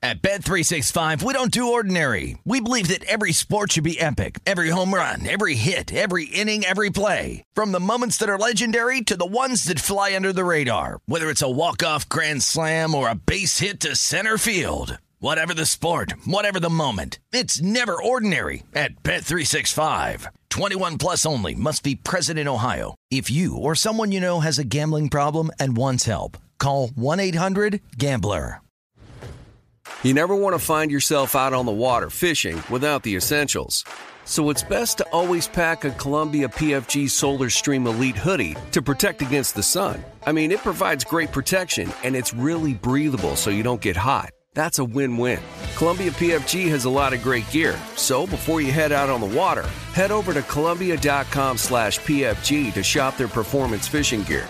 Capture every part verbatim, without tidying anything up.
At Bet three sixty-five, we don't do ordinary. We believe that every sport should be epic. Every home run, every hit, every inning, every play. From the moments that are legendary to the ones that fly under the radar. Whether it's a walk-off grand slam or a base hit to center field. Whatever the sport, whatever the moment. It's never ordinary at Bet three sixty-five. twenty-one plus only. Must be present in Ohio. If you or someone you know has a gambling problem and wants help, call one eight hundred gambler. You never want to find yourself out on the water fishing without the essentials. So it's best to always pack a Columbia P F G Solar Stream Elite hoodie to protect against the sun. I mean, it provides great protection and it's really breathable so you don't get hot. That's a win-win. Columbia P F G has a lot of great gear. So before you head out on the water, head over to Columbia.com slash PFG to shop their performance fishing gear.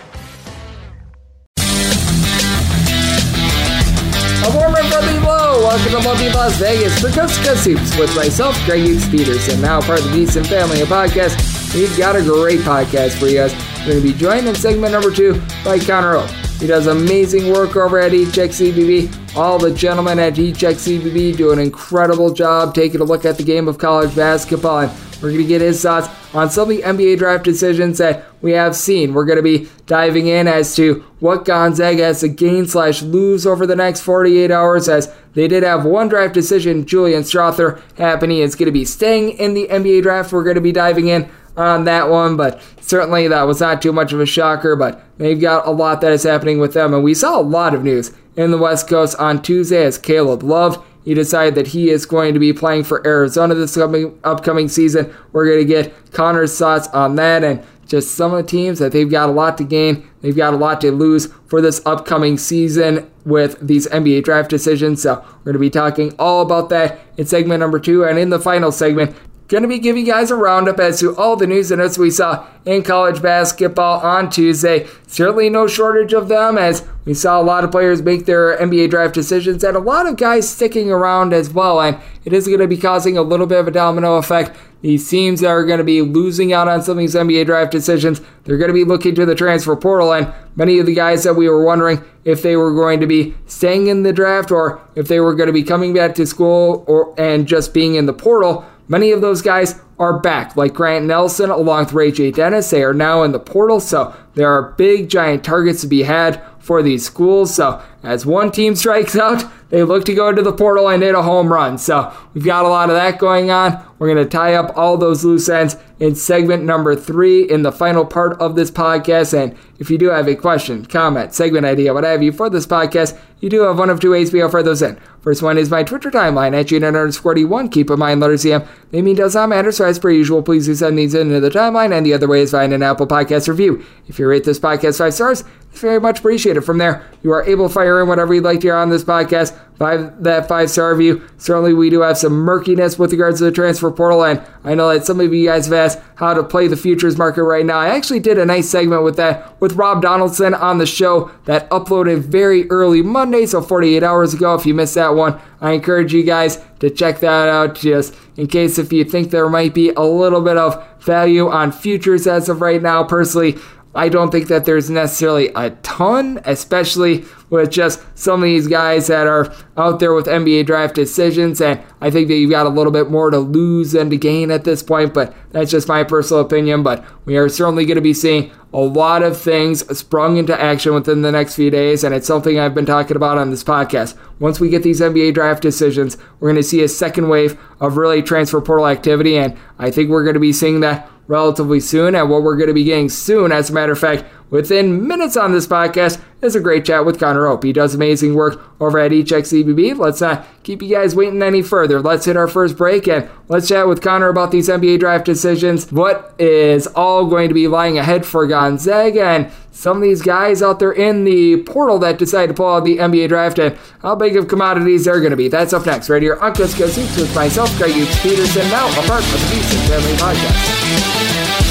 A warm and friendly hello. Welcome to Lovely Las Vegas for Coast to Coast Hoops with myself, Greg Hughes Peterson, now part of the Beeson Family of Podcasts. We've got a great podcast for you guys. We're going to be joined in segment number two by Connor O. He does amazing work over at E Check C B B. All the gentlemen at E Check C B B do an incredible job taking a look at the game of college basketball, and we're going to get his thoughts on some of the N B A draft decisions that we have seen. We're going to be diving in as to what Gonzaga has to gain slash lose over the next forty-eight hours, as they did have one draft decision, Julian Strawther, happening. It's going to be staying in the N B A draft. We're going to be diving in on that one, but certainly that was not too much of a shocker, but they've got a lot that is happening with them, and we saw a lot of news in the West Coast on Tuesday as Caleb Love, he decided that he is going to be playing for Arizona this upcoming, upcoming season. We're going to get Connor's thoughts on that and just some of the teams that they've got a lot to gain, they've got a lot to lose for this upcoming season with these N B A draft decisions. So we're going to be talking all about that in segment number two, and in the final segment, going to be giving you guys a roundup as to all the news and notes we saw in college basketball on Tuesday. Certainly no shortage of them, as we saw a lot of players make their N B A draft decisions and a lot of guys sticking around as well, and it is going to be causing a little bit of a domino effect. These teams that are going to be losing out on some of these N B A draft decisions, they're going to be looking to the transfer portal, and many of the guys that we were wondering if they were going to be staying in the draft or if they were going to be coming back to school or and just being in the portal, many of those guys are back, like Grant Nelson along with Ray J. Dennis. They are now in the portal, so there are big, giant targets to be had for these schools. So as one team strikes out, they look to go into the portal and hit a home run. So we've got a lot of that going on. We're going to tie up all those loose ends in segment number three in the final part of this podcast. And if you do have a question, comment, segment idea, what have you for this podcast, you do have one of two ways we offer those in. First one is my Twitter timeline at Gene underscore D1. Keep in mind, letters C M. They mean does not matter, so as per usual, please do send these into the timeline. And the other way is find an Apple Podcast review. If you rate this podcast five stars, it's very much appreciated. From there, you are able to fire in whatever you'd like to hear on this podcast. Five, that five-star review. Certainly, we do have some murkiness with regards to the transfer portal, and I know that some of you guys have asked how to play the futures market right now. I actually did a nice segment with that with Rob Donaldson on the show that uploaded very early Monday, so forty-eight hours ago. If you missed that one, I encourage you guys to check that out, just in case if you think there might be a little bit of value on futures as of right now. Personally, I don't think that there's necessarily a ton, especially with just some of these guys that are out there with N B A draft decisions, and I think that you've got a little bit more to lose than to gain at this point, but that's just my personal opinion. But we are certainly going to be seeing a lot of things sprung into action within the next few days, and it's something I've been talking about on this podcast. Once we get these N B A draft decisions, we're going to see a second wave of really transfer portal activity, and I think we're going to be seeing that relatively soon. And what we're going to be getting soon, as a matter of fact, within minutes on this podcast, is a great chat with Connor Ope. He does amazing work over at E Check C B B. Let's not keep you guys waiting any further. Let's hit our first break and let's chat with Connor about these N B A draft decisions, what is all going to be lying ahead for Gonzaga, and some of these guys out there in the portal that decide to pull out the N B A draft, and how big of commodities they're going to be. That's up next right here on Coast to Coast Hoops with myself, Greg Hughes Peterson, now a part of the Beeson Family Podcast.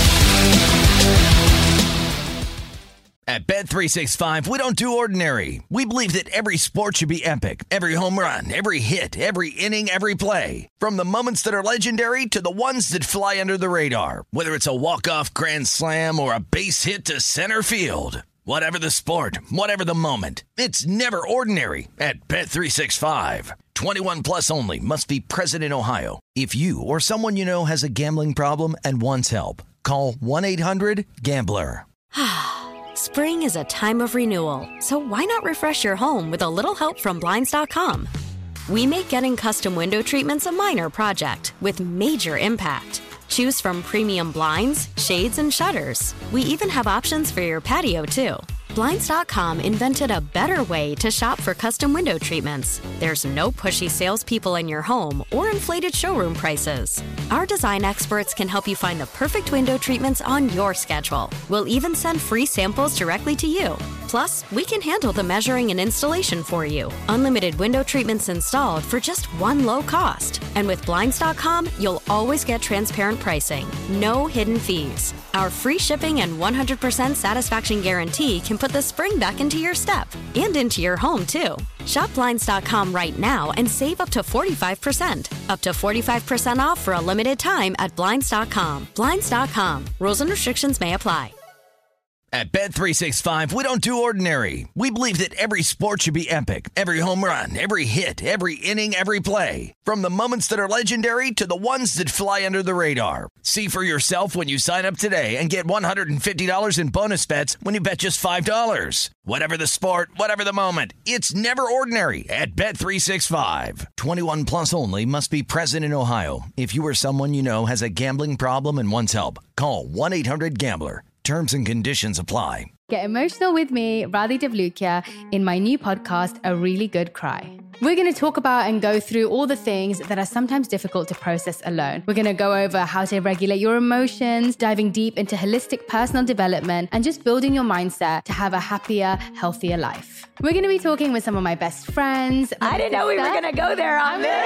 At Bet three sixty-five, we don't do ordinary. We believe that every sport should be epic. Every home run, every hit, every inning, every play. From the moments that are legendary to the ones that fly under the radar. Whether it's a walk-off grand slam or a base hit to center field. Whatever the sport, whatever the moment. It's never ordinary at Bet three sixty-five. twenty-one plus only. Must be present in Ohio. If you or someone you know has a gambling problem and wants help, call one eight hundred gambler. Spring is a time of renewal, so why not refresh your home with a little help from Blinds dot com? We make getting custom window treatments a minor project with major impact. Choose from premium blinds, shades, and shutters. We even have options for your patio, too. Blinds dot com invented a better way to shop for custom window treatments. There's no pushy salespeople in your home or inflated showroom prices. Our design experts can help you find the perfect window treatments on your schedule. We'll even send free samples directly to you. Plus, we can handle the measuring and installation for you. Unlimited window treatments installed for just one low cost. And with Blinds dot com, you'll always get transparent pricing. No hidden fees. Our free shipping and one hundred percent satisfaction guarantee can put the spring back into your step and into your home, too. Shop Blinds dot com right now and save up to forty-five percent. Up to forty-five percent off for a limited time at Blinds dot com. Blinds dot com. Rules and restrictions may apply. At Bet three sixty-five, we don't do ordinary. We believe that every sport should be epic. Every home run, every hit, every inning, every play. From the moments that are legendary to the ones that fly under the radar. See for yourself when you sign up today and get one hundred fifty dollars in bonus bets when you bet just five dollars. Whatever the sport, whatever the moment, it's never ordinary at Bet three sixty-five. twenty-one plus only. Must be present in Ohio. If you or someone you know has a gambling problem and wants help, call one eight hundred gambler. Terms and conditions apply. Get emotional with me, Radhi Devlukia, in my new podcast, A Really Good Cry. We're going to talk about and go through all the things that are sometimes difficult to process alone. We're going to go over how to regulate your emotions, diving deep into holistic personal development, and just building your mindset to have a happier, healthier life. We're going to be talking with some of my best friends. I didn't know we were going to go there on this.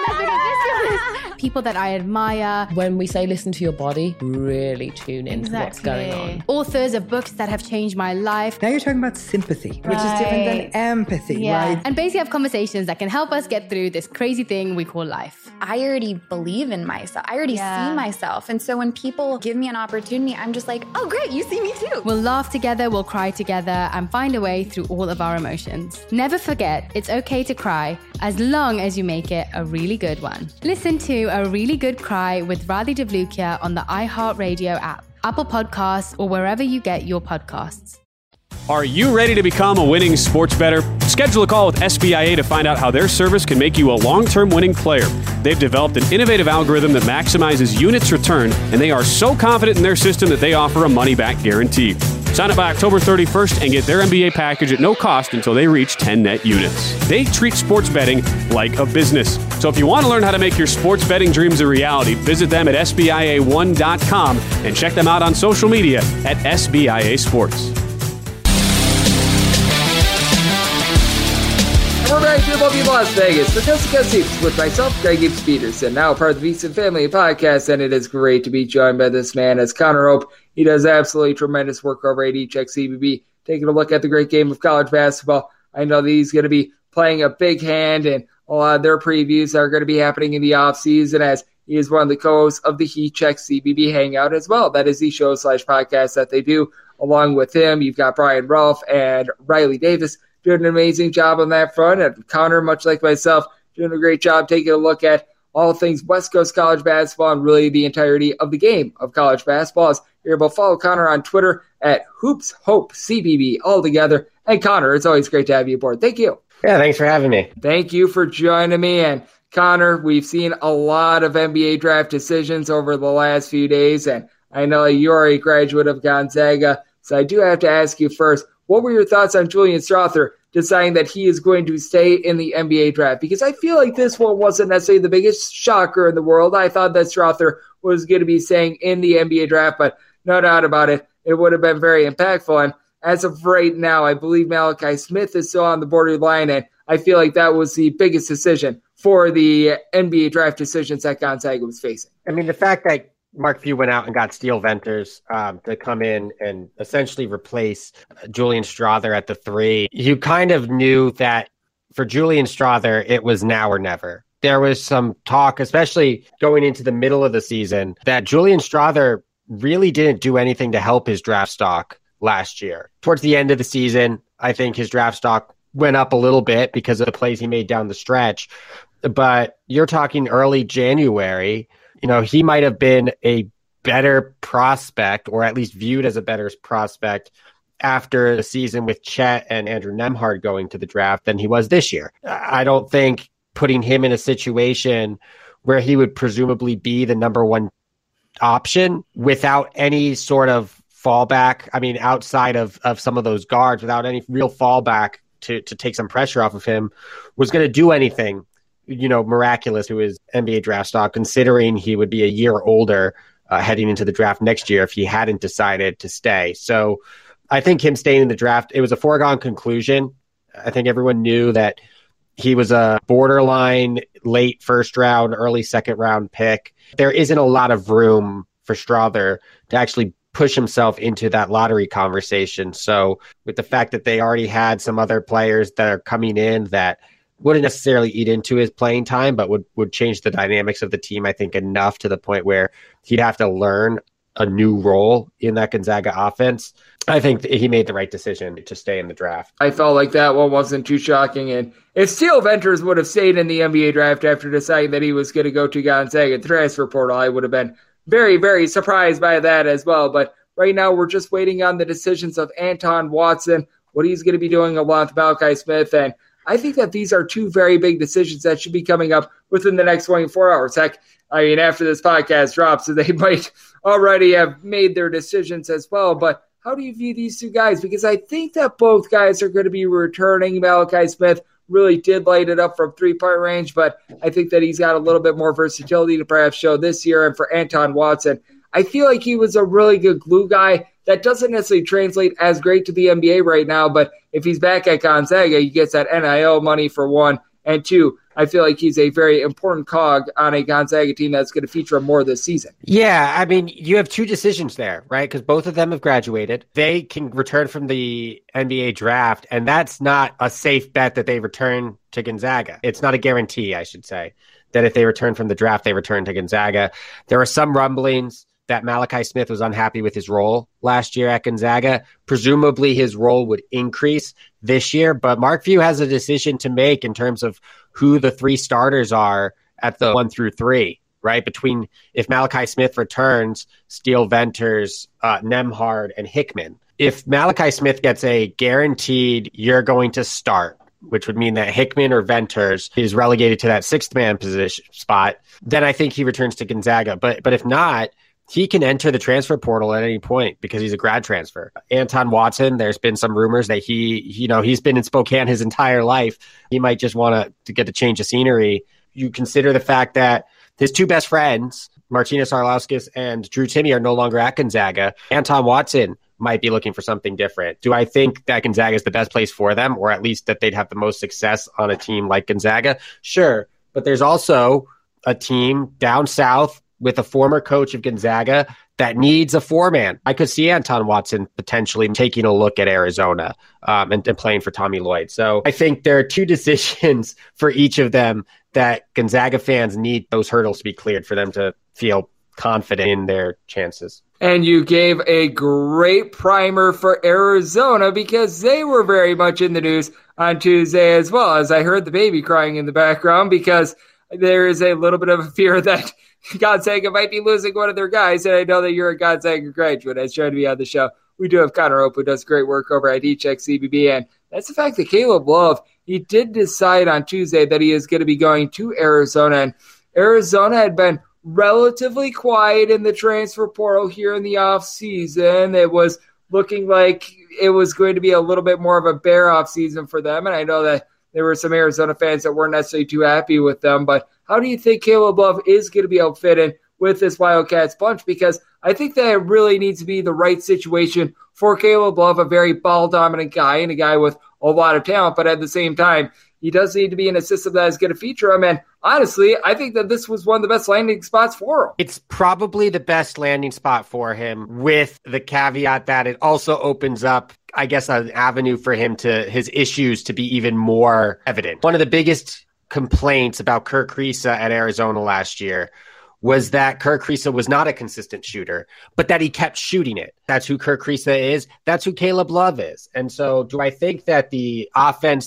People that I admire. When we say listen to your body, really tune into exactly. what's going on. Authors of books that have changed my life. Now you're talking about sympathy, right. which is different than empathy, yeah. right? And basically have conversations that can help us get through this crazy thing we call life. I already believe in myself. I already yeah. see myself. And so when people give me an opportunity, I'm just like, oh, great, you see me too. We'll laugh together, we'll cry together, and find a way through all of our emotions. Never forget, it's okay to cry as long as you make it a really good one. Listen to A Really Good Cry with Radhi Devlukia on the iHeartRadio app, Apple Podcasts, or wherever you get your podcasts. Are you ready to become a winning sports bettor? Schedule a call with S B I A to find out how their service can make you a long-term winning player. They've developed an innovative algorithm that maximizes units return, and they are so confident in their system that they offer a money-back guarantee. Sign up by October thirty-first and get their N B A package at no cost until they reach ten net units. They treat sports betting like a business. So if you want to learn how to make your sports betting dreams a reality, visit them at S B I A one dot com and check them out on social media at S B I A Sports. We're back to Love You Las Vegas for Coast to Coast Hoops with myself, Greg Gibbs Peterson, now part of the Beats and Family podcast, and it is great to be joined by this man as Connor Hope. He does absolutely tremendous work over at E Check C B B, taking a look at the great game of college basketball. I know that he's going to be playing a big hand, and a lot of their previews are going to be happening in the offseason as he is one of the co-hosts of the He Check C B B Hangout as well. That is the show slash podcast that they do. Along with him, you've got Brian Rolfe and Riley Davis doing an amazing job on that front. And Connor, much like myself, doing a great job taking a look at all things West Coast college basketball and really the entirety of the game of college basketball. As you're able to follow Connor on Twitter at Hoops Hope C B B all together. And Connor, it's always great to have you aboard. Thank you. Yeah, thanks for having me. Thank you for joining me. And Connor, we've seen a lot of N B A draft decisions over the last few days, and I know you're a graduate of Gonzaga, so I do have to ask you first, what were your thoughts on Julian Strawther deciding that he is going to stay in the N B A draft? Because I feel like this one wasn't necessarily the biggest shocker in the world. I thought that Strawther was going to be staying in the N B A draft, but no doubt about it, it would have been very impactful. And as of right now, I believe Malachi Smith is still on the borderline, and I feel like that was the biggest decision for the N B A draft decisions that Gonzaga was facing. I mean, the fact that Mark Few went out and got Steele Venters um, to come in and essentially replace Julian Strawther at the three. You kind of knew that for Julian Strawther, it was now or never. There was some talk, especially going into the middle of the season, that Julian Strawther really didn't do anything to help his draft stock last year. Towards the end of the season, I think his draft stock went up a little bit because of the plays he made down the stretch. but you're talking early January. You know, he might have been a better prospect, or at least viewed as a better prospect after the season with Chet and Andrew Nembhard going to the draft than he was this year. I don't think putting him in a situation where he would presumably be the number one option without any sort of fallback. I mean, outside of, of some of those guards, without any real fallback to, to take some pressure off of him, was going to do anything, you know, miraculous to his N B A draft stock, considering he would be a year older uh, heading into the draft next year if he hadn't decided to stay. So I think him staying in the draft, it was a foregone conclusion. I think everyone knew that he was a borderline late first round, early second round pick. There isn't a lot of room for Strawther to actually push himself into that lottery conversation. So with the fact that they already had some other players that are coming in that wouldn't necessarily eat into his playing time, but would, would change the dynamics of the team, I think, enough to the point where he'd have to learn a new role in that Gonzaga offense. I think he made the right decision to stay in the draft. I felt like that one wasn't too shocking. And if Steele Venters would have stayed in the N B A draft after deciding that he was going to go to Gonzaga transfer portal, I would have been very, very surprised by that as well. But right now we're just waiting on the decisions of Anton Watson, what he's going to be doing along with Malachi Smith. And I think that these are two very big decisions that should be coming up within the next twenty-four hours. Heck, I mean, after this podcast drops, they might already have made their decisions as well. But how do you view these two guys? Because I think that both guys are going to be returning. Malachi Smith really did light it up from three-point range, but I think that he's got a little bit more versatility to perhaps show this year. And for Anton Watson, I feel like he was a really good glue guy. That doesn't necessarily translate as great to the N B A right now, but if he's back at Gonzaga, he gets that N I L money for one, and two, I feel like he's a very important cog on a Gonzaga team that's going to feature him more this season. Yeah, I mean, you have two decisions there, right? Because both of them have graduated. They can return from the N B A draft, and that's not a safe bet that they return to Gonzaga. It's not a guarantee, I should say, that if they return from the draft, they return to Gonzaga. There are some rumblings that Malachi Smith was unhappy with his role last year at Gonzaga. Presumably his role would increase this year, but Mark Few has a decision to make in terms of who the three starters are at the one through three, right? Between if Malachi Smith returns, Steele Venters, uh, Nembhard, and Hickman. If Malachi Smith gets a guaranteed you're going to start, which would mean that Hickman or Venters is relegated to that sixth man position spot, then I think he returns to Gonzaga. But but if not, he can enter the transfer portal at any point because he's a grad transfer. Anton Watson, there's been some rumors that he, you know, he's been in Spokane his entire life. He might just want to, to get a change of scenery. You consider the fact that his two best friends, Martinas Arlauskas and Drew Timme, are no longer at Gonzaga. Anton Watson might be looking for something different. Do I think that Gonzaga is the best place for them, or at least that they'd have the most success on a team like Gonzaga? Sure. But there's also a team down south with a former coach of Gonzaga that needs a four-man. I could see Anton Watson potentially taking a look at Arizona um, and, and playing for Tommy Lloyd. So I think there are two decisions for each of them that Gonzaga fans need those hurdles to be cleared for them to feel confident in their chances. And you gave a great primer for Arizona because they were very much in the news on Tuesday as well, as I heard the baby crying in the background because there is a little bit of a fear that Gonzaga might be losing one of their guys, and I know that you're a Gonzaga graduate. I was trying to be on the show. We do have Connor Ope, who does great work over at E-Check C B B, and that's the fact that Caleb Love, he did decide on Tuesday that he is going to be going to Arizona, and Arizona had been relatively quiet in the transfer portal here in the offseason. It was looking like it was going to be a little bit more of a bare offseason for them, and I know that there were some Arizona fans that weren't necessarily too happy with them, but how do you think Caleb Love is going to be able to fit in with this Wildcats bunch? Because I think that it really needs to be the right situation for Caleb Love, a very ball-dominant guy and a guy with a lot of talent, but at the same time, he does need to be in a system that is going to feature him. And honestly, I think that this was one of the best landing spots for him. It's probably the best landing spot for him, with the caveat that it also opens up, I guess, an avenue for him to his issues to be even more evident. One of the biggest complaints about Kerr Kriisa at Arizona last year was that Kerr Kriisa was not a consistent shooter, but that he kept shooting it. That's who Kerr Kriisa is. That's who Caleb Love is. And so do I think that the offense that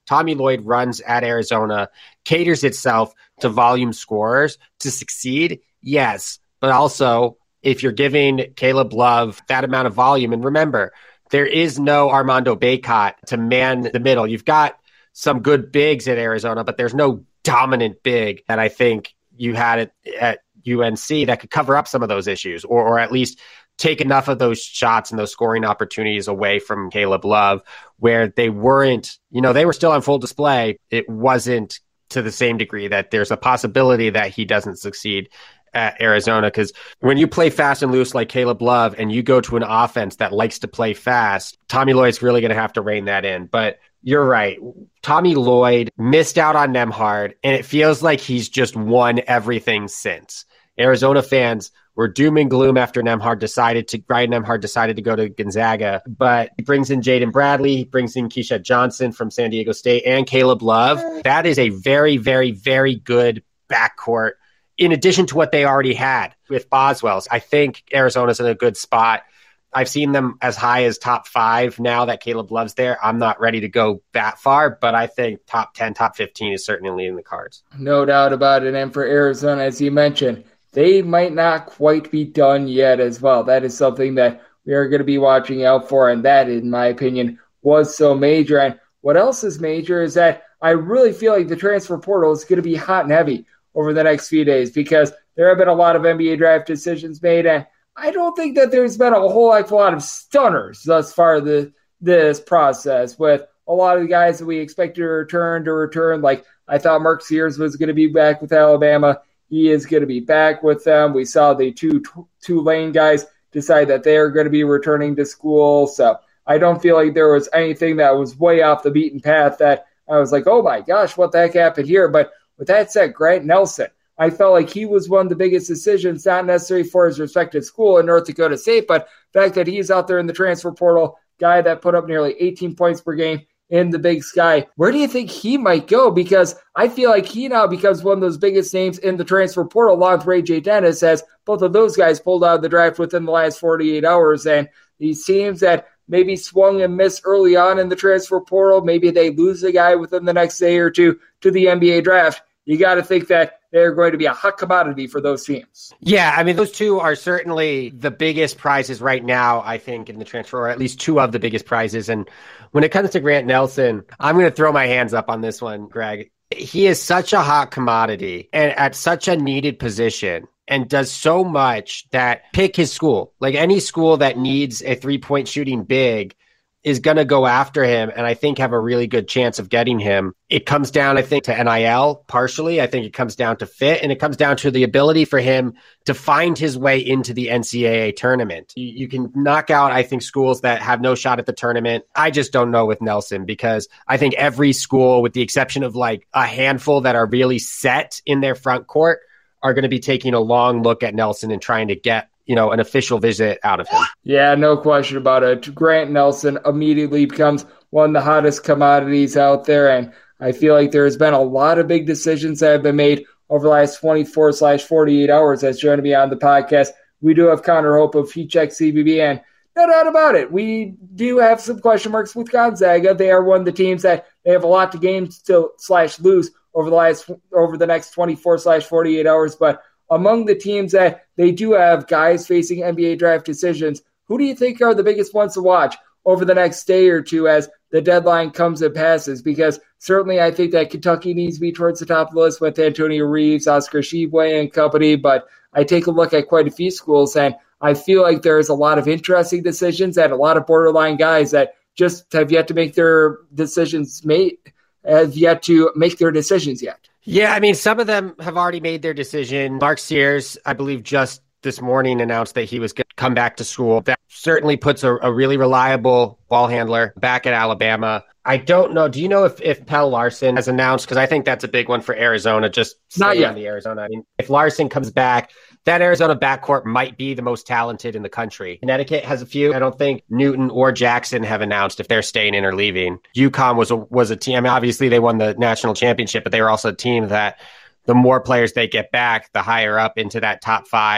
Tommy Lloyd runs at Arizona, caters itself to volume scorers to succeed. Yes. But also, if you're giving Caleb Love that amount of volume, and remember, there is no Armando Bacot to man the middle. You've got some good bigs at Arizona, but there's no dominant big that I think you had at, at U N C that could cover up some of those issues, or, or at least take enough of those shots and those scoring opportunities away from Caleb Love, where they weren't, you know, they were still on full display. It wasn't to the same degree that there's a possibility that he doesn't succeed at Arizona. Because when you play fast and loose like Caleb Love and you go to an offense that likes to play fast, Tommy Lloyd's really going to have to rein that in. But you're right. Tommy Lloyd missed out on Nembhard, and it feels like he's just won everything since. Arizona fans were doom and gloom after Nembhard decided to, Ryan Nembhard decided to go to Gonzaga, but he brings in Jaden Bradley, he brings in Keisha Johnson from San Diego State, and Caleb Love. That is a very, very, very good backcourt, in addition to what they already had with Boswell's. I think Arizona's in a good spot. I've seen them as high as top five now that Caleb Love's there. I'm not ready to go that far, but I think top ten, top fifteen is certainly in the cards. No doubt about it. And for Arizona, as you mentioned, they might not quite be done yet as well. That is something that we are going to be watching out for, and that, in my opinion, was so major. And what else is major is that I really feel like the transfer portal is going to be hot and heavy over the next few days, because there have been a lot of N B A draft decisions made, and I don't think that there's been a whole heck of a lot of stunners thus far the, this process, with a lot of the guys that we expected to return to return. Like, I thought Mark Sears was going to be back with Alabama. He is going to be back with them. We saw the two Tulane guys decide that they are going to be returning to school. So I don't feel like there was anything that was way off the beaten path that I was like, oh my gosh, what the heck happened here? But with that said, Grant Nelson, I felt like he was one of the biggest decisions, not necessarily for his respective school in North Dakota State, but the fact that he's out there in the transfer portal, guy that put up nearly eighteen points per game in the Big Sky. Where do you think he might go? Because I feel like he now becomes one of those biggest names in the transfer portal, along with Ray J. Dennis, as both of those guys pulled out of the draft within the last forty-eight hours. And these teams that maybe swung and missed early on in the transfer portal, maybe they lose a guy within the next day or two to the N B A draft. You got to think that they're going to be a hot commodity for those teams. Yeah, I mean, those two are certainly the biggest prizes right now, I think, in the transfer, or at least two of the biggest prizes. And when it comes to Grant Nelson, I'm going to throw my hands up on this one, Greg. He is such a hot commodity and at such a needed position, and does so much that pick his school. Like, any school that needs a three-point shooting big is going to go after him, and I think have a really good chance of getting him. It comes down, I think, to N I L partially. I think it comes down to fit, and it comes down to the ability for him to find his way into the N C double A tournament. You, you can knock out, I think, schools that have no shot at the tournament. I just don't know with Nelson, because I think every school, with the exception of like a handful that are really set in their front court, are going to be taking a long look at Nelson and trying to get, you know, an official visit out of him. Yeah, no question about it. Grant Nelson immediately becomes one of the hottest commodities out there, and I feel like there's been a lot of big decisions that have been made over the last twenty-four slash forty-eight hours that's joining me on the podcast. We do have Connor Hope of Heat Check C B B, and no doubt about it, we do have some question marks with Gonzaga. They are one of the teams that they have a lot to gain still slash lose over the last over the next twenty-four slash forty-eight hours, but among the teams that they do have guys facing N B A draft decisions, who do you think are the biggest ones to watch over the next day or two as the deadline comes and passes? Because certainly I think that Kentucky needs to be towards the top of the list with Antonio Reeves, Oscar Tshiebwe, and company, but I take a look at quite a few schools, and I feel like there's a lot of interesting decisions and a lot of borderline guys that just have yet to make their decisions made, have yet to make their decisions yet. Yeah, I mean, some of them have already made their decision. Mark Sears, I believe, just this morning announced that he was going to come back to school. That certainly puts a, a really reliable ball handler back at Alabama. I don't know. Do you know if, if Pelle Larsson has announced? Because I think that's a big one for Arizona. Just not yet. On the Arizona. I mean, if Larsson comes back, that Arizona backcourt might be the most talented in the country. Connecticut has a few. I don't think Newton or Jackson have announced if they're staying in or leaving. UConn was a, was a team. I mean, obviously, they won the national championship, but they were also a team that the more players they get back, the higher up into that top five,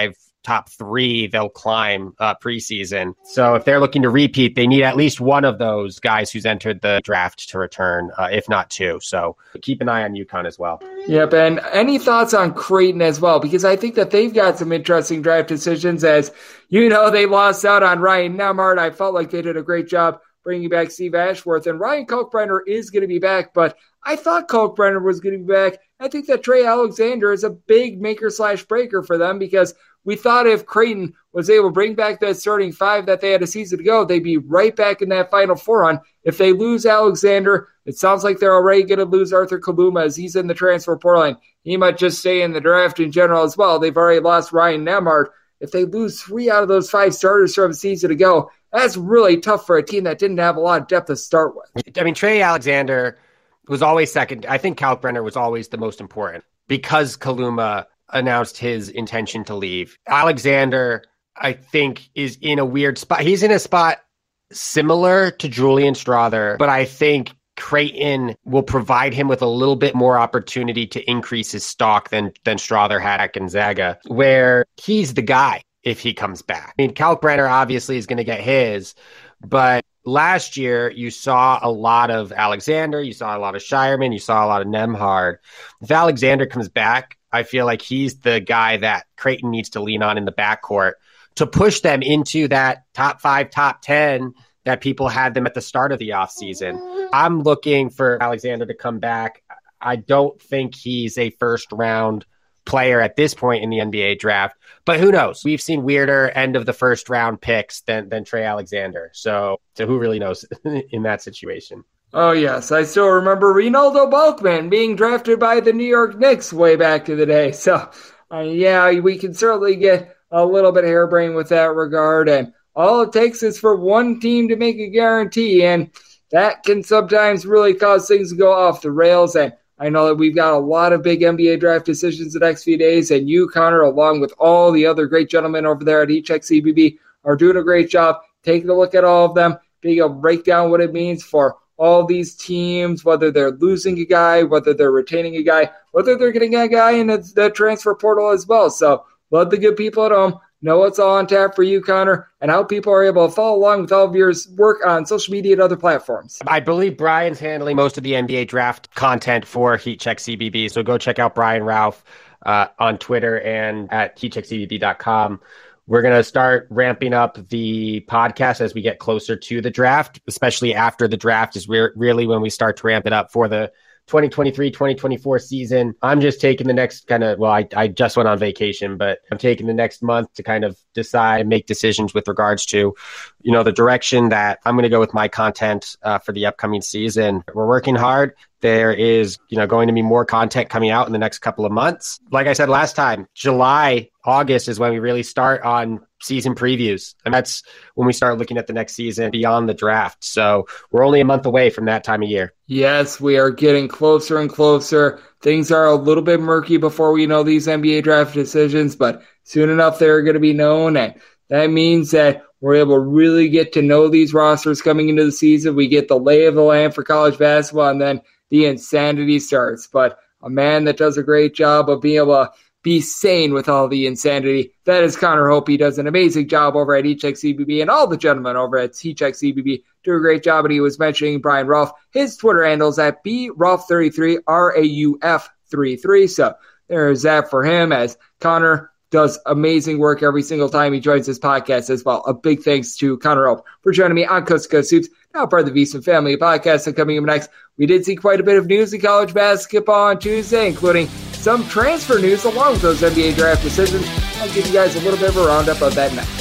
top three they'll climb uh, preseason. So if they're looking to repeat, they need at least one of those guys who's entered the draft to return, uh, if not two. So keep an eye on UConn as well. Yep, and any thoughts on Creighton as well? Because I think that they've got some interesting draft decisions. As you know, they lost out on Ryan Nembhard. I felt like they did a great job bringing back Steve Ashworth, and Ryan Kalkbrenner is going to be back, but I thought Kalkbrenner was going to be back. I think that Trey Alexander is a big maker slash breaker for them, because we thought if Creighton was able to bring back that starting five that they had a season ago, they'd be right back in that Final Four run. If they lose Alexander, it sounds like they're already going to lose Arthur Kaluma as he's in the transfer portal. He might just stay in the draft in general as well. They've already lost Ryan Nembhard. If they lose three out of those five starters from a season ago, that's really tough for a team that didn't have a lot of depth to start with. I mean, Trey Alexander was always second. I think Kalkbrenner was always the most important because Kaluma announced his intention to leave. Alexander, I think, is in a weird spot. He's in a spot similar to Julian Strawther, but I think Creighton will provide him with a little bit more opportunity to increase his stock than than Strawther had at Gonzaga, where he's the guy if he comes back. I mean, Kalkbrenner obviously is going to get his, but last year you saw a lot of Alexander, you saw a lot of Shireman, you saw a lot of Nembhard. If Alexander comes back, I feel like he's the guy that Creighton needs to lean on in the backcourt to push them into that top five, top ten that people had them at the start of the offseason. I'm looking for Alexander to come back. I don't think he's a first round player at this point in the N B A draft, but who knows? We've seen weirder end of the first round picks than, than Trey Alexander. So, so who really knows in that situation? Oh, yes. I still remember Rinaldo Balkman being drafted by the New York Knicks way back in the day. So, uh, yeah, we can certainly get a little bit harebrained with that regard. And all it takes is for one team to make a guarantee, and that can sometimes really cause things to go off the rails. And I know that we've got a lot of big N B A draft decisions the next few days, and you, Connor, along with all the other great gentlemen over there at eCheck C B B, are doing a great job taking a look at all of them, being able to break down what it means for all these teams, whether they're losing a guy, whether they're retaining a guy, whether they're getting a guy in the, the transfer portal as well. So let the good people at home know what's all on tap for you, Connor, and how people are able to follow along with all of your work on social media and other platforms. I believe Brian's handling most of the N B A draft content for HeatCheck C B B, so go check out Brian Ralph uh, on Twitter and at heat check c b b dot com. We're going to start ramping up the podcast as we get closer to the draft, especially after the draft is re- really when we start to ramp it up for the twenty twenty-three twenty twenty-four season. I'm just taking the next kind of, well, I, I just went on vacation, but I'm taking the next month to kind of decide and make decisions with regards to, you know, the direction that I'm going to go with my content uh, for the upcoming season. We're working hard. There is, you know, going to be more content coming out in the next couple of months. Like I said last time, July, August is when we really start on season previews. And that's when we start looking at the next season beyond the draft. So we're only a month away from that time of year. Yes, we are getting closer and closer. Things are a little bit murky before we know these N B A draft decisions, but soon enough they're going to be known. And that means that we're able to really get to know these rosters coming into the season. We get the lay of the land for college basketball, and then the insanity starts. But a man that does a great job of being able to be sane with all the insanity, that is Connor Hope. He does an amazing job over at eCheck C B B, and all the gentlemen over at eCheck C B B do a great job. And he was mentioning Brian Ralph. His Twitter handle is at B Ralph thirty-three, R A U F thirty-three. So there's that for him, as Connor does amazing work every single time he joins this podcast as well. A big thanks to Connor Hope for joining me on Coast to Coast Hoops, now part of the VSiN Family Podcast. And coming up next, we did see quite a bit of news in college basketball on Tuesday, including some transfer news along with those N B A draft decisions. I'll give you guys a little bit of a roundup of that next.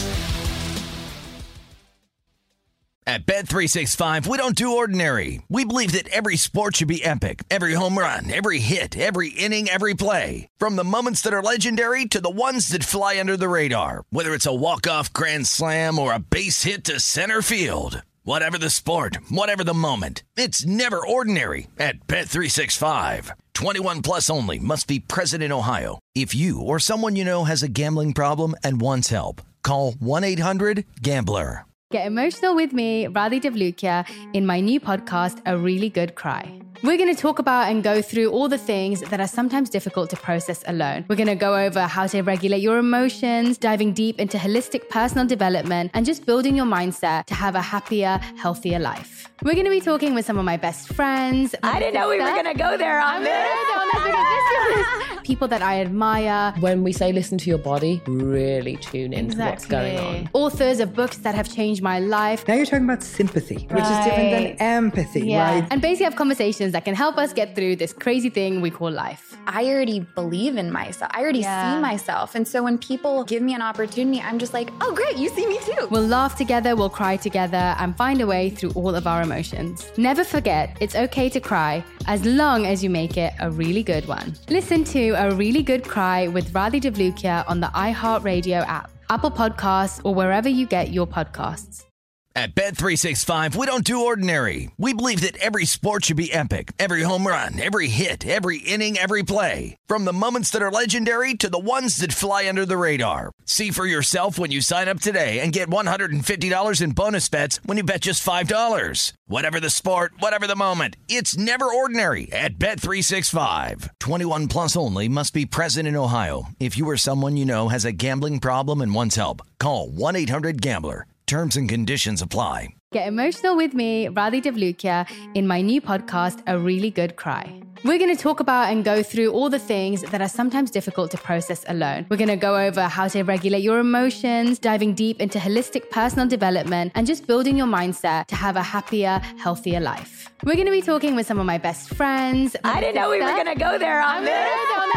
At Bet three sixty-five, we don't do ordinary. We believe that every sport should be epic. Every home run, every hit, every inning, every play. From the moments that are legendary to the ones that fly under the radar. Whether it's a walk-off grand slam or a base hit to center field. Whatever the sport, whatever the moment. It's never ordinary at Bet three sixty-five. twenty-one plus only. Must be present in Ohio. If you or someone you know has a gambling problem and wants help, call one eight hundred gambler. Get emotional with me, Radhi Devlukia, in my new podcast, A Really Good Cry. We're going to talk about and go through all the things that are sometimes difficult to process alone. We're going to go over how to regulate your emotions, diving deep into holistic personal development, and just building your mindset to have a happier, healthier life. We're going to be talking with some of my best friends. I didn't know we were going to go there on this. People that I admire. When we say listen to your body, really tune into exactly. what's going on. Authors of books that have changed my life. Now you're talking about sympathy, which right. is different than empathy, yeah. right? And basically have conversations that can help us get through this crazy thing we call life. I already believe in myself. I already yeah. see myself. And so when people give me an opportunity, I'm just like, oh, great, you see me too. We'll laugh together, we'll cry together, and find a way through all of our emotions. Never forget, it's okay to cry as long as you make it a really good one. Listen to A Really Good Cry with Radhi Devlukia on the iHeartRadio app, Apple Podcasts, or wherever you get your podcasts. At Bet three sixty-five, we don't do ordinary. We believe that every sport should be epic. Every home run, every hit, every inning, every play. From the moments that are legendary to the ones that fly under the radar. See for yourself when you sign up today and get one hundred fifty dollars in bonus bets when you bet just five dollars. Whatever the sport, whatever the moment, it's never ordinary at Bet three sixty-five. twenty-one plus only. Must be present in Ohio. If you or someone you know has a gambling problem and wants help, call one eight hundred gambler. Terms and conditions apply. Get emotional with me, Radhi Devlukia, in my new podcast, A Really Good Cry. We're going to talk about and go through all the things that are sometimes difficult to process alone. We're going to go over how to regulate your emotions, diving deep into holistic personal development, and just building your mindset to have a happier, healthier life. We're going to be talking with some of my best friends. I didn't know we were going to go there on this.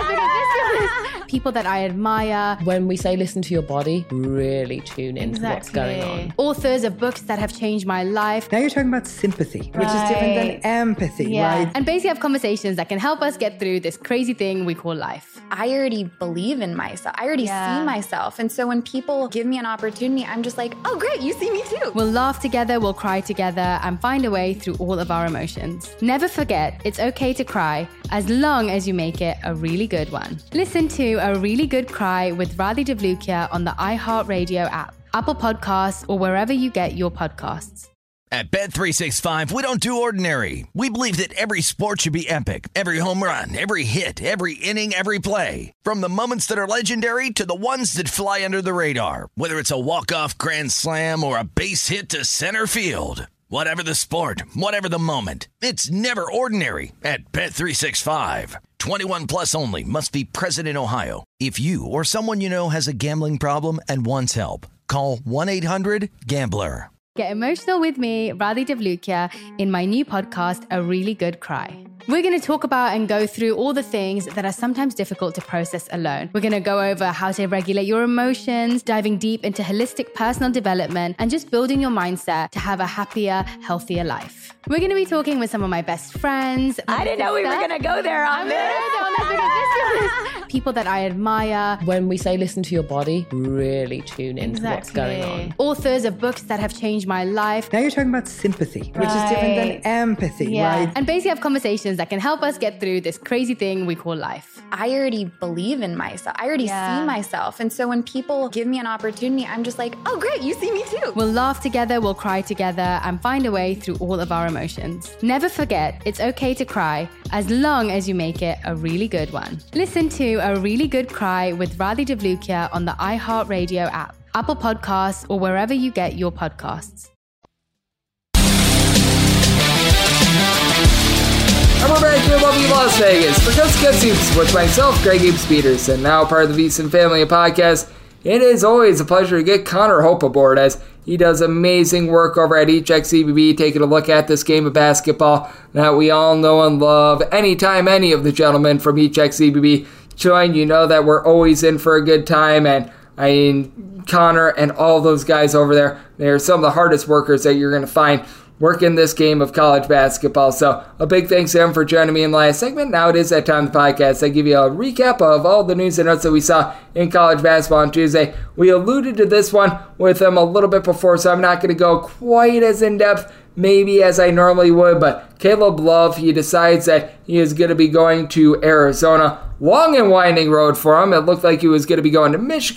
People that I admire. When we say listen to your body, really tune into exactly. what's going on. Authors of books that have changed my life. Now you're talking about sympathy, which right. is different than empathy, yeah. right? And basically have conversations that can help us get through this crazy thing we call life. I already believe in myself. I already yeah. see myself. And so when people give me an opportunity, I'm just like, oh, great, you see me too. We'll laugh together, we'll cry together, and find a way through all of our emotions. Never forget, it's okay to cry as long as you make it a really good one. Listen to A Really Good Cry with Radhi Devlukia on the iHeartRadio app, Apple Podcasts, or wherever you get your podcasts. At Bet three sixty-five, we don't do ordinary. We believe that every sport should be epic. Every home run, every hit, every inning, every play. From the moments that are legendary to the ones that fly under the radar. Whether it's a walk-off grand slam or a base hit to center field. Whatever the sport, whatever the moment, it's never ordinary at Bet three sixty-five. twenty-one plus only. Must be present in Ohio. If you or someone you know has a gambling problem and wants help, call one eight hundred gambler. Get emotional with me, Radhi Devlukia, in my new podcast, A Really Good Cry. We're going to talk about and go through all the things that are sometimes difficult to process alone. We're going to go over how to regulate your emotions, diving deep into holistic personal development, and just building your mindset to have a happier, healthier life. We're going to be talking with some of my best friends. I didn't know we were going to go there on this. People that I admire. When we say listen to your body, really tune into exactly. what's going on. Authors of books that have changed my life. Now you're talking about sympathy, which right. is different than empathy, yeah. right? And basically have conversations that can help us get through this crazy thing we call life. I already believe in myself. I already yeah. see myself. And so when people give me an opportunity, I'm just like, oh, great, you see me too. We'll laugh together, we'll cry together, and find a way through all of our emotions. Never forget, it's okay to cry as long as you make it a really good one. Listen to A Really Good Cry with Radhi Devlukia on the iHeartRadio app, Apple Podcasts, or wherever you get your podcasts. And we're back here in lovely Las Vegas for Coast to Coast Hoops with myself, Greg Gibbs Peterson, now part of the VSiN Family Podcast. It is always a pleasure to get Connor Hope aboard as he does amazing work over at H X C B B, taking a look at this game of basketball that we all know and love. Anytime any of the gentlemen from H X C B B join, you know that we're always in for a good time. And I mean, Connor and all those guys over there, they're some of the hardest workers that you're going to find working this game of college basketball. So a big thanks to him for joining me in the last segment. Now it is that time of the podcast. I give you a recap of all the news and notes that we saw in college basketball on Tuesday. We alluded to this one with him a little bit before, so I'm not going to go quite as in-depth maybe as I normally would, but Caleb Love, he decides that he is going to be going to Arizona. Long and winding road for him. It looked like he was going to be going to Michigan,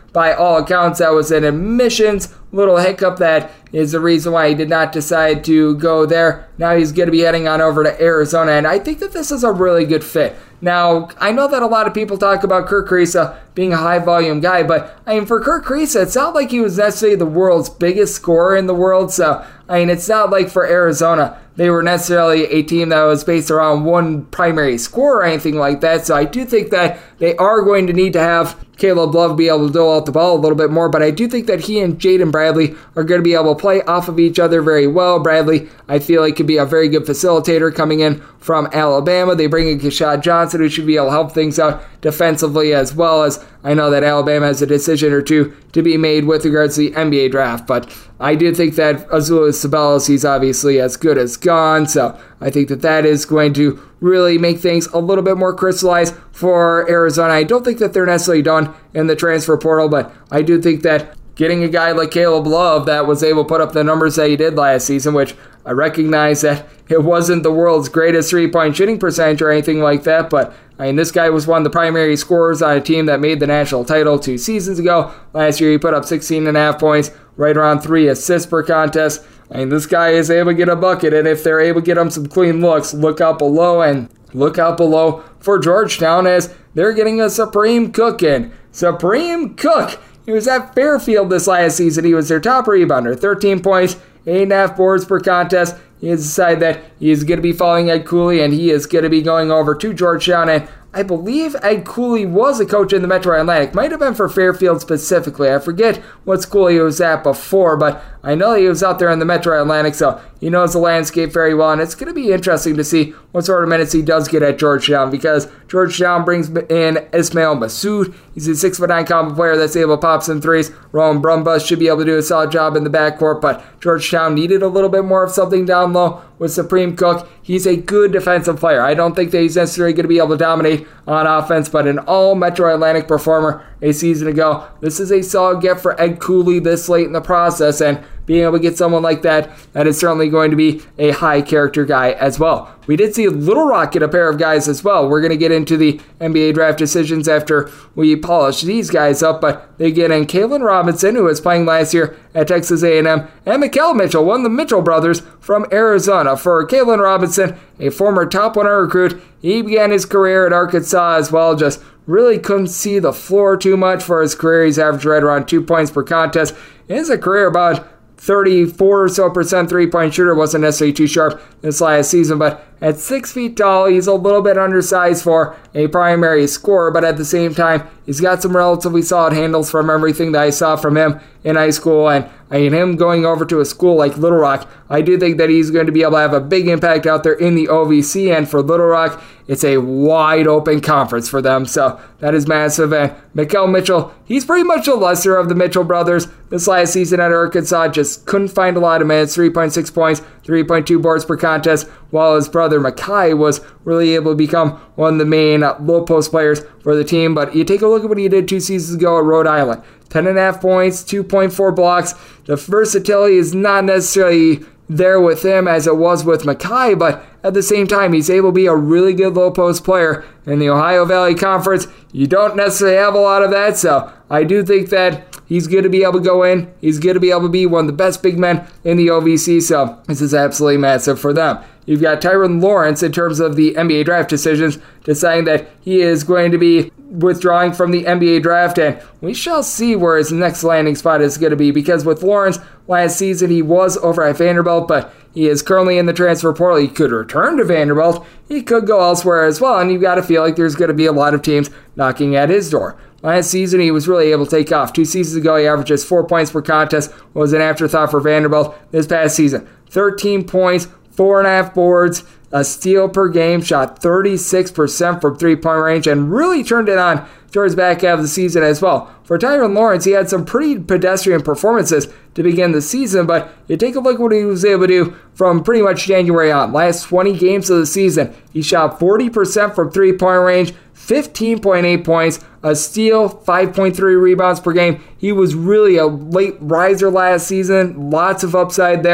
by all accounts, that was an admissions little hiccup that is the reason why he did not decide to go there. Now he's going to be heading on over to Arizona, and I think that this is a really good fit. Now, I know that a lot of people talk about Kerr Kriisa being a high-volume guy, but, I mean, for Kerr Kriisa, it's not like he was necessarily the world's biggest scorer in the world, so, I mean, it's not like for Arizona they were necessarily a team that was based around one primary scorer or anything like that, so I do think that they are going to need to have Caleb Love be able to dole out the ball a little bit more, but I do think that he and Jaden Bradley are going to be able to play off of each other very well. Bradley, I feel like, could be a very good facilitator coming in from Alabama. They bring in Keshad Johnson, who should be able to help things out defensively, as well as I know that Alabama has a decision or two to be made with regards to the N B A draft, but I do think that Azuolas Tubelis, he's obviously as good as gone, so I think that that is going to really make things a little bit more crystallized for Arizona. I don't think that they're necessarily done in the transfer portal, but I do think that getting a guy like Caleb Love that was able to put up the numbers that he did last season, which I recognize that it wasn't the world's greatest three-point shooting percentage or anything like that, but I mean, this guy was one of the primary scorers on a team that made the national title two seasons ago. Last year, he put up sixteen and a half points, right around three assists per contest. I mean, this guy is able to get a bucket, and if they're able to get him some clean looks, look out below, and look out below for Georgetown as they're getting a Supreme Cook in. Supreme Cook! He was at Fairfield this last season. He was their top rebounder, thirteen points, eight and a half boards per contest. He has decided that he is going to be following Ed Cooley, and he is going to be going over to Georgetown. And I believe Ed Cooley was a coach in the Metro Atlantic. Might have been for Fairfield specifically. I forget what school he was at before, but I know he was out there in the Metro Atlantic, so he knows the landscape very well, and it's going to be interesting to see what sort of minutes he does get at Georgetown, because Georgetown brings in Ismail Massoud. He's a six foot nine combo player that's able to pop some threes. Rowan Brumbus should be able to do a solid job in the backcourt, but Georgetown needed a little bit more of something down low with Supreme Cook. He's a good defensive player. I don't think that he's necessarily going to be able to dominate on offense, but an all Metro Atlantic performer a season ago. This is a solid get for Ed Cooley this late in the process, and being able to get someone like that, that is certainly going to be a high character guy as well. We did see Little Rock get a pair of guys as well. We're going to get into the N B A draft decisions after we polish these guys up, but they get in Kalen Robinson, who was playing last year at Texas A and M, and Mikal Mitchell, one of the Mitchell brothers from Arizona. For Kalen Robinson, a former top one hundred recruit, he began his career at Arkansas as well, just really couldn't see the floor too much for his career. He's averaged right around two points per contest. In his career, about thirty-four or so percent three-point shooter. Wasn't necessarily too sharp this last season, but at six feet tall, he's a little bit undersized for a primary scorer, but at the same time, he's got some relatively solid handles from everything that I saw from him in high school, and I mean, him going over to a school like Little Rock, I do think that he's going to be able to have a big impact out there in the O V C, and for Little Rock, it's a wide open conference for them, so that is massive. And Mikal Mitchell, he's pretty much the lesser of the Mitchell brothers. This last season at Arkansas, just couldn't find a lot of minutes, three point six points, three point two boards per contest, while his brother Makai was really able to become one of the main low post players for the team. But you take a look at what he did two seasons ago at Rhode Island. ten and a half points, two point four blocks. The versatility is not necessarily there with him as it was with Makai, but at the same time, he's able to be a really good low post player. In the Ohio Valley Conference, you don't necessarily have a lot of that, so I do think that he's going to be able to go in. He's going to be able to be one of the best big men in the O V C, so this is absolutely massive for them. You've got Tyron Lawrence in terms of the N B A draft decisions, deciding that he is going to be withdrawing from the N B A draft, and we shall see where his next landing spot is going to be, because with Lawrence, last season he was over at Vanderbilt, but he is currently in the transfer portal. He could return to Vanderbilt. He could go elsewhere as well, and you've got to feel like there's going to be a lot of teams knocking at his door. Last season, he was really able to take off. Two seasons ago, he averaged just four points per contest, was an afterthought for Vanderbilt. This past season, thirteen points, four and a half boards, a steal per game, shot thirty-six percent from three-point range, and really turned it on towards the back half of the season as well. For Tyron Lawrence, he had some pretty pedestrian performances to begin the season, but you take a look at what he was able to do from pretty much January on. Last twenty games of the season, he shot forty percent from three-point range, fifteen point eight points, a steal, five point three rebounds per game. He was really a late riser last season. Lots of upside there.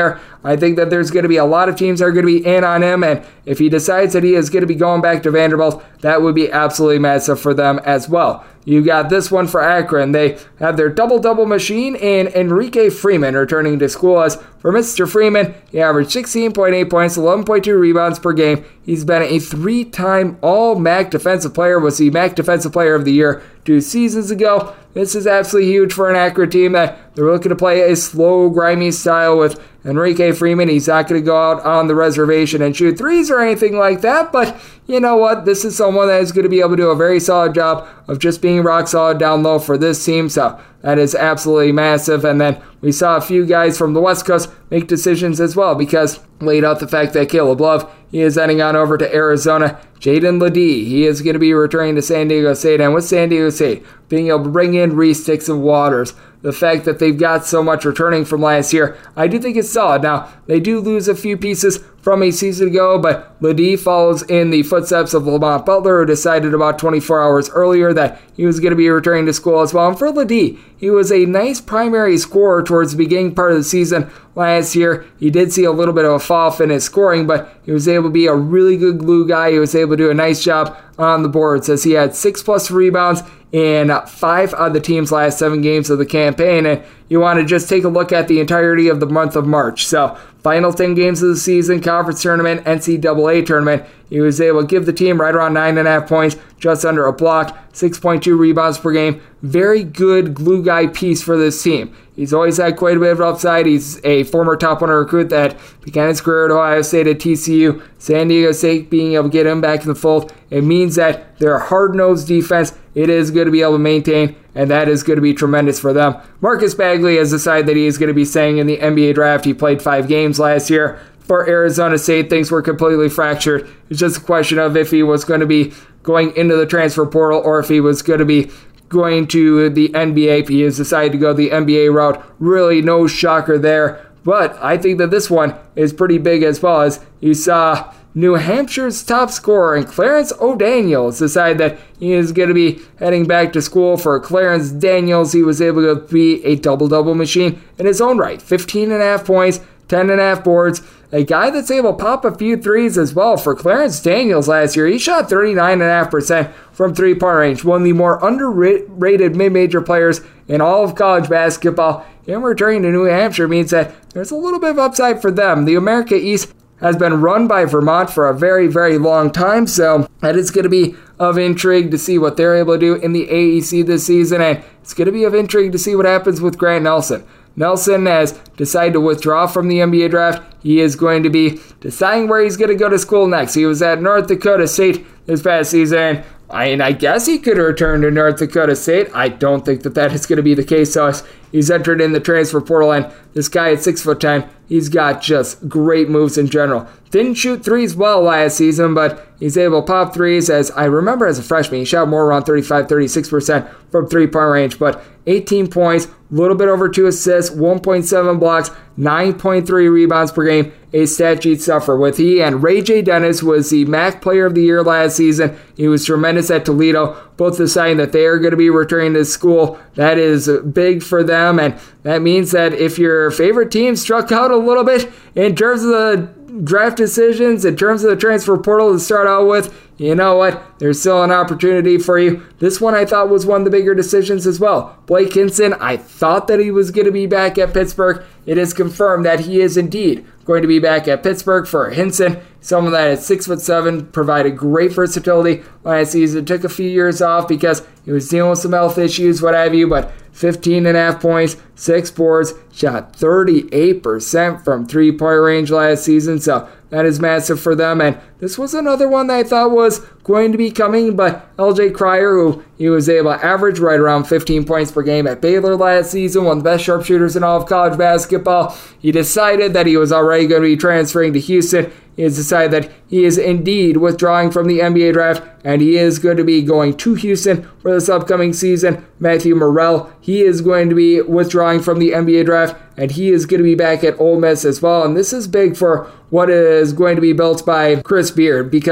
I think that there's going to be a lot of teams that are going to be in on him, and if he decides that he is going to be going back to Vanderbilt, that would be absolutely massive for them as well. You got this one for Akron. They have their double-double machine in Enrique Freeman returning to school. As for Mister Freeman, he averaged sixteen point eight points, eleven point two rebounds per game. He's been a three-time All-M A C Defensive Player, was the M A C Defensive Player of the Year two seasons ago. This is absolutely huge for an Akron team that they're looking to play a slow, grimy style with Enrique Freeman. He's not going to go out on the reservation and shoot threes or anything like that, but you know what? This is someone that is going to be able to do a very solid job of just being rock solid down low for this team, so that is absolutely massive. And then we saw a few guys from the West Coast make decisions as well, because laid out the fact that Caleb Love, he is heading on over to Arizona. Jaden Ledee, he is going to be returning to San Diego State, and with San Diego State being able to bring in Reese Dixon Waters, the fact that they've got so much returning from last year, I do think it's solid. Now, they do lose a few pieces from a season ago, but Ledee follows in the footsteps of Lamont Butler, who decided about twenty-four hours earlier that he was going to be returning to school as well. And for Ledee, he was a nice primary scorer towards the beginning part of the season last year. He did see a little bit of a fall off in his scoring, but he was able to be a really good glue guy. He was able to do a nice job on the boards, as he had six plus rebounds in five of the team's last seven games of the campaign. And you want to just take a look at the entirety of the month of March. So, final ten games of the season, conference tournament, N C double A tournament, he was able to give the team right around nine point five points, just under a block, six point two rebounds per game. Very good glue guy piece for this team. He's always had quite a bit of upside. He's a former top one hundred recruit that began his career at Ohio State, at T C U. San Diego State being able to get him back in the fold, it means that their hard-nosed defense, it is going to be able to maintain, and that is going to be tremendous for them. Marcus Bagley has decided that he is going to be staying in the N B A draft. He played five games last year for Arizona State. Things were completely fractured. It's just a question of if he was going to be going into the transfer portal or if he was going to be going to the N B A. He has decided to go the N B A route. Really no shocker there. But I think that this one is pretty big as well, as you saw New Hampshire's top scorer and Clarence O'Daniels decide that he is going to be heading back to school. For Clarence Daniels, he was able to be a double-double machine in his own right. fifteen and a half points, ten and a half boards. A guy that's able to pop a few threes as well. For Clarence Daniels last year, he shot thirty-nine point five percent from three-point range. One of the more underrated mid-major players in all of college basketball. Him returning to New Hampshire means that there's a little bit of upside for them. The America East has been run by Vermont for a very, very long time, so that is going to be of intrigue to see what they're able to do in the A E C this season, and it's going to be of intrigue to see what happens with Grant Nelson. Nelson has decided to withdraw from the N B A draft. He is going to be deciding where he's going to go to school next. He was at North Dakota State this past season. I mean, I guess he could return to North Dakota State. I don't think that that is going to be the case. So he's entered in the transfer portal, and this guy at six foot ten, he's got just great moves in general. Didn't shoot threes well last season, but he's able to pop threes. As I remember as a freshman, he shot more around thirty-five, thirty-six percent from three-point range, but eighteen points, a little bit over two assists, one point seven blocks, nine point three rebounds per game, a stat sheet stuffer. With he and Ray J. Dennis was the M A C Player of the Year last season. He was tremendous at Toledo, both deciding that they are going to be returning to school. That is big for them, and that means that if your favorite team struck out a little bit in terms of the draft decisions, in terms of the transfer portal to start out with, you know what? There's still an opportunity for you. This one I thought was one of the bigger decisions as well. Blake Hinson, I thought that he was going to be back at Pittsburgh. It is confirmed that he is indeed going to be back at Pittsburgh. For Hinson, someone that at six foot seven, provided great versatility last season. Took a few years off because he was dealing with some health issues, what have you, but fifteen and a half points, six boards, shot thirty-eight percent from three-point range last season, so that is massive for them. And this was another one that I thought was going to be coming, but L J Cryer, who he was able to average right around fifteen points per game at Baylor last season, one of the best sharpshooters in all of college basketball, he decided that he was already going to be transferring to Houston. He has decided that he is indeed withdrawing from the N B A draft, and he is going to be going to Houston for this upcoming season. Matthew Morrell, he is going to be withdrawing from the N B A draft, and he is going to be back at Ole Miss as well. And this is big for what is going to be built by Chris Beard, because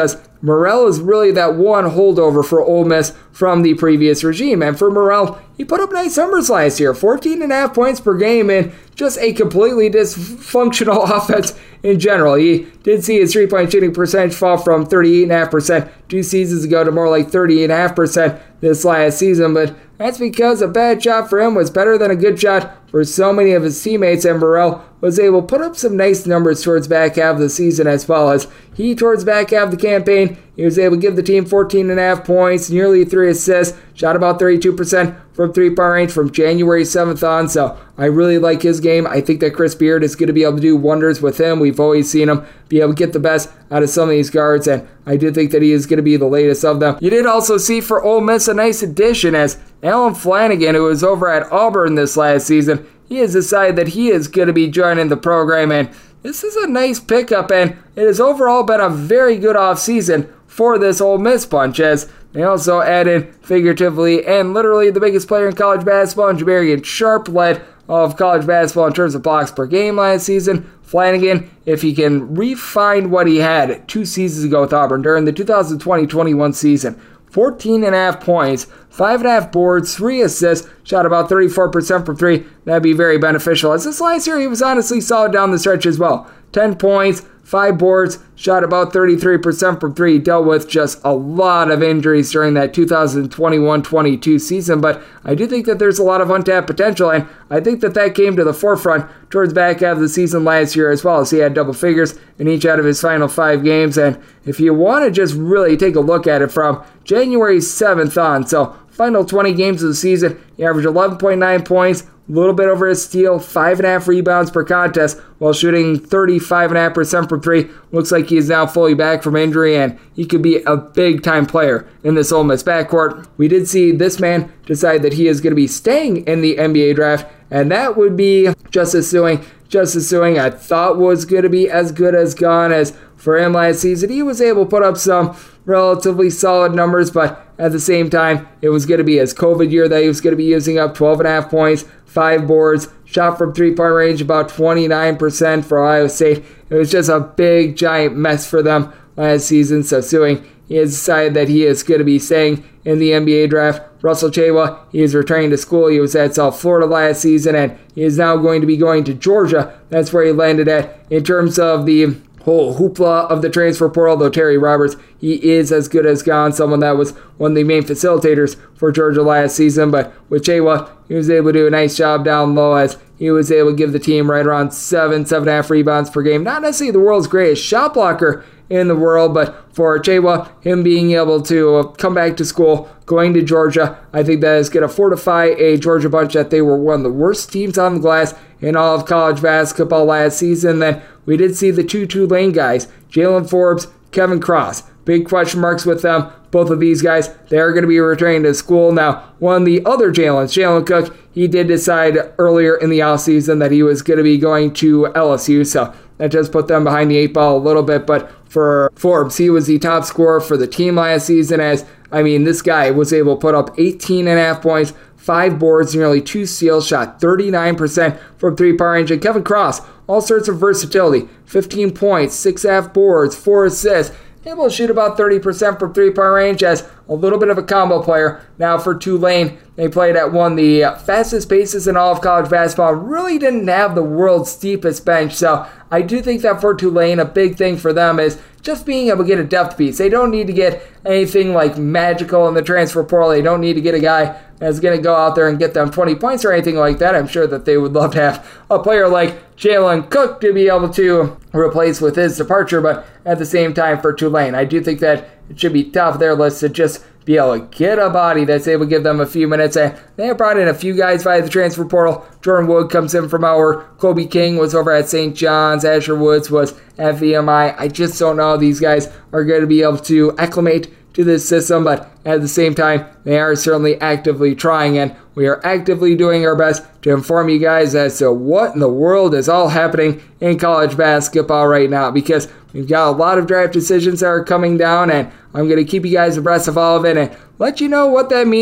Morrell is really that one holdover for Ole Miss from the previous regime. And for Morrell, he put up nice numbers last year, fourteen and a half points per game in just a completely dysfunctional offense in general. He did see his three-point shooting percentage fall from thirty-eight point five percent two seasons ago to more like thirty-eight point five percent this last season, but that's because a bad shot for him was better than a good shot for so many of his teammates, and Morrell was able to put up some nice numbers towards back half of the season as well as he, towards back half of the campaign, he was able to give the team fourteen and a half points, nearly three assists, shot about thirty-two percent from three-point range from January seventh on, so I really like his game. I think that Chris Beard is going to be able to do wonders with him. We've always seen him be able to get the best out of some of these guards, and I do think that he is going to be the latest of them. You did also see for Ole Miss a nice addition as Alan Flanagan, who was over at Auburn this last season, he has decided that he is going to be joining the program, and this is a nice pickup, and it has overall been a very good offseason for this Ole Miss bunch, as they also added figuratively and literally the biggest player in college basketball, and Jamarian Sharp led of college basketball in terms of blocks per game last season. Flanagan, if he can refine what he had two seasons ago with Auburn during the two thousand twenty twenty-one season, fourteen and a half points, five and a half boards, three assists, shot about thirty-four percent from three, that'd be very beneficial. As this last year, he was honestly solid down the stretch as well. ten points, five boards, shot about thirty-three percent from three, dealt with just a lot of injuries during that two thousand twenty-one twenty-two season, but I do think that there's a lot of untapped potential, and I think that that came to the forefront towards back half of the season last year as well, as he had double figures in each out of his final five games, and if you want to just really take a look at it from January seventh on, so final twenty games of the season, he averaged eleven point nine points, a little bit over his steal, five and a half rebounds per contest while shooting thirty-five and a half percent from three. Looks like he is now fully back from injury, and he could be a big-time player in this Ole Miss backcourt. We did see this man decide that he is going to be staying in the N B A draft, and that would be Justice Sueing. Justice Sueing, I thought was going to be as good as gone as for him last season. He was able to put up some relatively solid numbers, but at the same time, it was going to be his COVID year that he was going to be using up twelve and a half points, five boards, shot from three-point range about twenty-nine percent for Ohio State. It was just a big, giant mess for them last season. So Sueing, he has decided that he is going to be staying in the N B A draft. Russell Chewa, he is returning to school. He was at South Florida last season, and he is now going to be going to Georgia. That's where he landed at in terms of the whole hoopla of the transfer portal, though Terry Roberts, he is as good as gone, someone that was one of the main facilitators for Georgia last season. But with Chewa, he was able to do a nice job down low as he was able to give the team right around seven, seven and a half rebounds per game. Not necessarily the world's greatest shot blocker in the world, but for Chewa, him being able to come back to school, going to Georgia, I think that is going to fortify a Georgia bunch that they were one of the worst teams on the glass in all of college basketball last season. Then we did see the two Tulane guys, Jalen Forbes, Kevin Cross. Big question marks with them. Both of these guys, they are going to be returning to school. Now, one of the other Jalen's, Jalen Cook, he did decide earlier in the offseason that he was going to be going to L S U, so that just put them behind the eight ball a little bit. But for Forbes, he was the top scorer for the team last season, as, I mean, this guy was able to put up eighteen and a half points, five boards, nearly two steals, shot thirty-nine percent from three-point range. And Kevin Cross, all sorts of versatility, fifteen points, six half boards, four assists, able to shoot about thirty percent from three-point range as a little bit of a combo player. Now for Tulane, they played at one of the fastest paces in all of college basketball. Really didn't have the world's steepest bench, so I do think that for Tulane, a big thing for them is just being able to get a depth piece. They don't need to get anything like magical in the transfer portal. They don't need to get a guy that's going to go out there and get them twenty points or anything like that. I'm sure that they would love to have a player like Jalen Cook to be able to replace with his departure, but at the same time for Tulane, I do think that it should be top of their list to just be able to get a body that's able to give them a few minutes. And they have brought in a few guys via the transfer portal. Jordan Wood comes in from our Kobe King was over at Saint John's. Asher Woods was at V M I. I just don't know how these guys are going to be able to acclimate to this system, but at the same time, they are certainly actively trying, and we are actively doing our best to inform you guys as to what in the world is all happening in college basketball right now, because we've got a lot of draft decisions that are coming down, and I'm going to keep you guys abreast of all of it and let you know what that means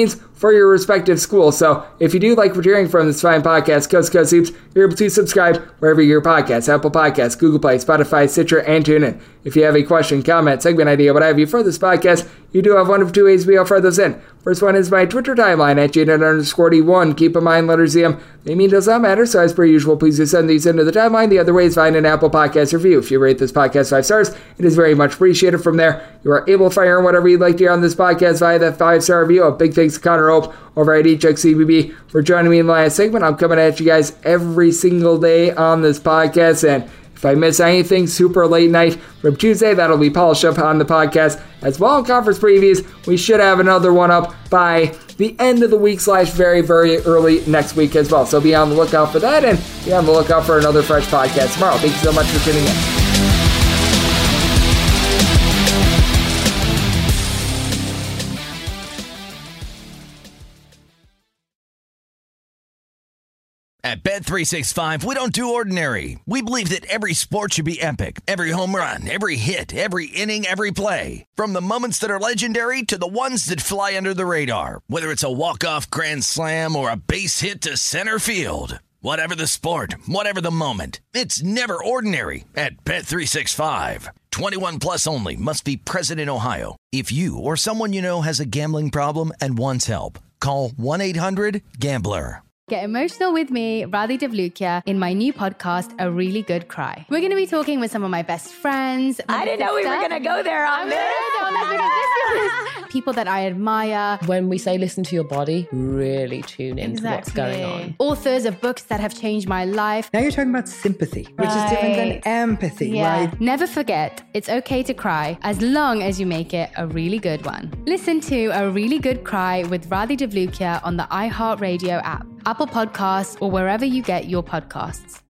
for your respective schools. So if you do like what you're hearing from this fine podcast, Coast to Coast Hoops, you're able to subscribe wherever your podcasts, Apple Podcasts, Google Play, Spotify, Stitcher, and TuneIn. If you have a question, comment, segment idea, what have you for this podcast, you do have one of two ways we offer those in. First one is my Twitter timeline at Janet underscore D1. Keep in mind, letters Z M, they mean does not matter, so as per usual, please do send these into the timeline. The other way is find an Apple Podcast review. If you rate this podcast five stars, it is very much appreciated. From there, you are able to fire in whatever you'd like to hear on this podcast via that five-star review. A big thanks to Connor Hope over at H X C B B for joining me in the last segment. I'm coming at you guys every single day on this podcast, and if I miss anything super late night from Tuesday, that'll be polished up on the podcast as well. In conference previews, we should have another one up by the end of the week slash very, very early next week as well. So be on the lookout for that, and be on the lookout for another fresh podcast tomorrow. Thank you so much for tuning in. At Bet three sixty-five, we don't do ordinary. We believe that every sport should be epic. Every home run, every hit, every inning, every play. From the moments that are legendary to the ones that fly under the radar. Whether it's a walk-off grand slam or a base hit to center field. Whatever the sport, whatever the moment. It's never ordinary at Bet three sixty-five. twenty-one plus only. Must be present in Ohio. If you or someone you know has a gambling problem and wants help, call one eight hundred gambler. Get emotional with me, Radhi Devlukia, in my new podcast, A Really Good Cry. We're going to be talking with some of my best friends. I didn't know we were going to go there on this. People that I admire. When we say listen to your body, really tune into Exactly. what's going on. Authors of books that have changed my life. Now you're talking about sympathy, which Right. is different than empathy, Yeah. right? Never forget, it's okay to cry as long as you make it a really good one. Listen to A Really Good Cry with Radhi Devlukia on the iHeartRadio app, Apple Podcasts, or wherever you get your podcasts.